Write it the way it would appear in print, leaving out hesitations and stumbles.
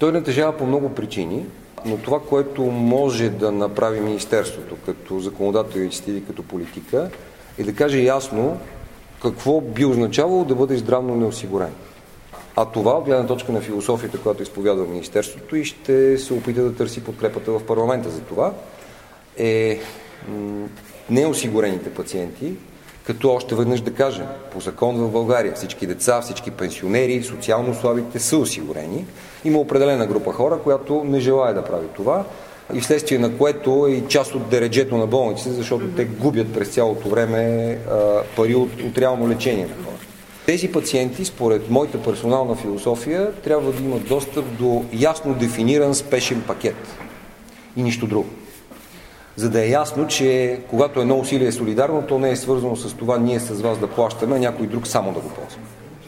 Той натежава по много причини, но това, което може да направи Министерството като законодателна инициатива и като политика, е да каже ясно какво би означавало да бъде здравно неосигурен. А това, от гледна точка на философията, която изповядва Министерството и ще се опита да търси подкрепата в парламента за това, е неосигурените пациенти, като още веднъж да кажем, по закон в България всички деца, всички пенсионери, социално слабите са осигурени. Има определена група хора, която не желае да прави това и вследствие на което е и част от дереджето на болниците, защото те губят през цялото време пари от реално лечение на хора. Тези пациенти, според моята персонална философия, трябва да имат достъп до ясно дефиниран спешен пакет и нищо друго. За да е ясно, че когато едно усилие е солидарно, то не е свързано с това ние с вас да плащаме, а някой друг само да го ползва.